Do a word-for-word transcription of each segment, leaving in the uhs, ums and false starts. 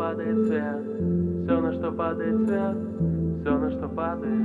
падает свет, все, на что падает свет, все, на что падает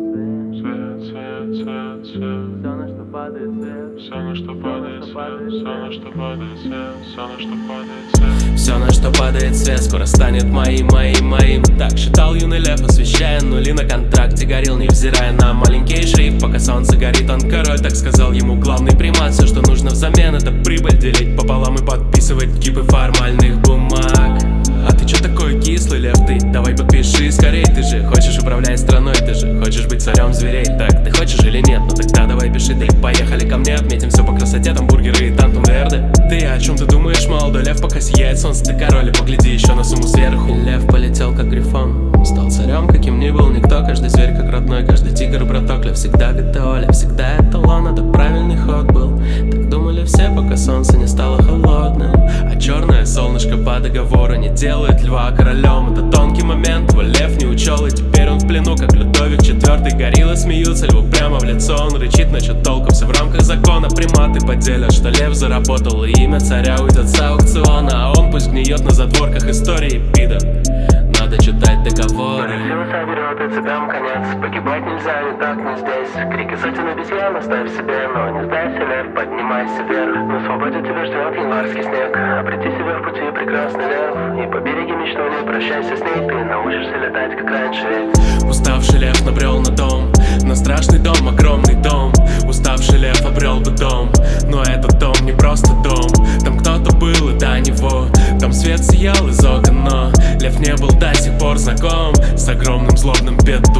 свет, Свет, свет, свет, свет. все, на что падает свет, Все, на что падает свет, все, на что падает свет, все, на что падает свет. Все, на что падает свет, скоро станет моим, моим, моим. Так считал юный лев, освещая нули на контракте. Горел, невзирая на маленький шрифт. Пока солнце горит, он король, так сказал ему главный примат. Все, что нужно взамен, это прибыль делить пополам и подписывать кипы формальных бумаг. А ты чё такой кислый, лев, ты? Давай подпиши скорей, ты же хочешь управлять страной, ты же хочешь быть царем зверей. Так, ты хочешь или нет? Ну тогда давай пиши, да и поехали ко мне. Отметим все по красоте, там бургеры и тантум верде. Ты о чем ты думаешь, молодой лев? Пока сияет солнце, ты король, и погляди еще на сумму сверху. И лев полетел как грифон, стал царем, каким ни был никто. Каждый зверь как родной, каждый тигр браток. Лев всегда ГТО, лев всегда эталон, это правильный ход был. Так думали все, пока солнце не стало холодным. А черное солнышко по договору не делает льва королем. Это тонкий момент, твой лев не учел, и теперь он в плену, как Людовик четвёртый. Гориллы смеются льву прямо в лицо, он рычит насчет толку. Все в рамках закона, приматы поделят, что лев заработал, и имя царя уйдет с аукциона. А он пусть гниет на задворках истории, пидор. Надо читать договоры. Сила соберет и цыгам конец. Погибать нельзя, ни так, ни здесь. Крики сотен обезьян оставь себе, но не сдайся, лев, поднимайся вверх. На свободе тебя ждет январский снег. Обрети себя в пути, прекрасный лев. И побереги мечту, не прощайся с ней. Ты научишься летать, как раньше, ведь. Уставший лев набрел на дом, на страшный дом, огромный дом. Уставший лев обрел бы дом, но этот дом не просто дом. Там кто-то был и до него, там свет сиял из окон, но лев не был до сих пор знаком с огромным злобным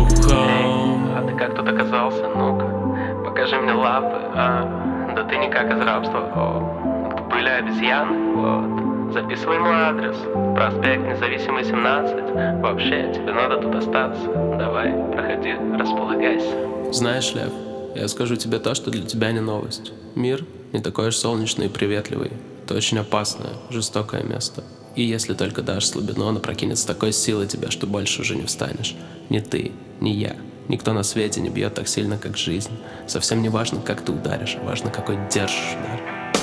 петухом. А ты как тут оказался? Ну-ка, покажи мне лапы. А, да ты никак из рабства. О, тут были обезьяны. Вот, записывай мой адрес. Проспект Независимый, семнадцать. Вообще, тебе надо тут остаться. Давай, проходи, располагайся. Знаешь, лев, я скажу тебе то, что для тебя не новость. Мир не такой уж солнечный и приветливый. Это очень опасное, жестокое место. И если только дашь слабину, он опрокинет с такой силой тебя, что больше уже не встанешь. Ни ты, ни я, никто на свете не бьет так сильно, как жизнь. Совсем не важно, как ты ударишь, а важно, какой держишь удар.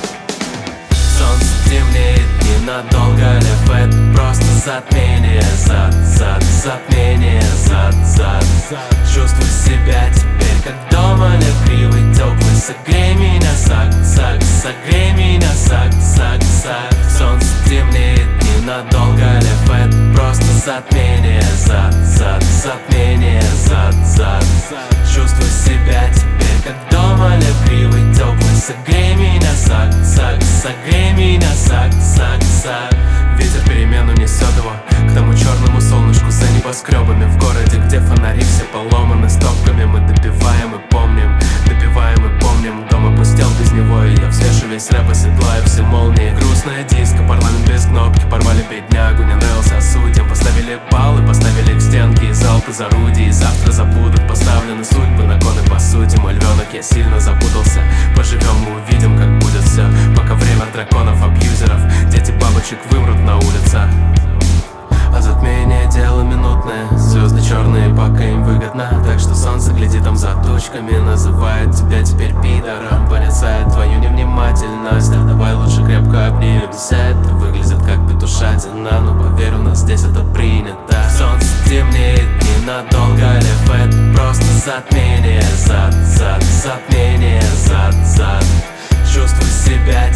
Солнце темнеет ненадолго, лев, это просто затмение. Зад, зад, затмение, зад, зад, зад. Чувствуй себя теперь как дома, лев кривый, теплый. Согрей меня, сак, сак, согрей меня, сак, сак, сак. Солнце темнеет ненадолго, лев, это просто затмение. Зад, зад, затмение, зад, зад, зад. Чувствуй себя теперь как дома, лев кривый, теплый. Согрей меня, сак, сак, согрей меня, сак, сак, сак. Ветер перемену несет его к тому черному солнышку за небоскребами. В городе, где фонари все поломаны стопками, мы добиваем и помним, добиваем и помним. Дом опустел без него, и я взвешу весь рэп, оседлаю все молнии. Грустная диско, парламент без кнопки, порвали беднягу, не нравился судьям. Поставили баллы, поставили к стенке из залп из орудий. Завтра забудут поставлены судьбы на кон и по сути. Мой львенок, я сильно запутался. Поживем, мы увидим, как будет все. Пока время драконов, абьюзеров, дети бабочек вымрут на улицах. А затмение дело минутное, звезды черные, пока им выгодно. Так что солнце глядит там за тучками, называет тебя теперь пидором, порицает твою невнимательность. А давай лучше крепко обнимемся, это выглядит как петушатина, но поверь, у нас здесь это принято. Солнце темнеет ненадолго, лев, это просто затмение. Зад, зад, затмение, зад, зад. Чувствуй себя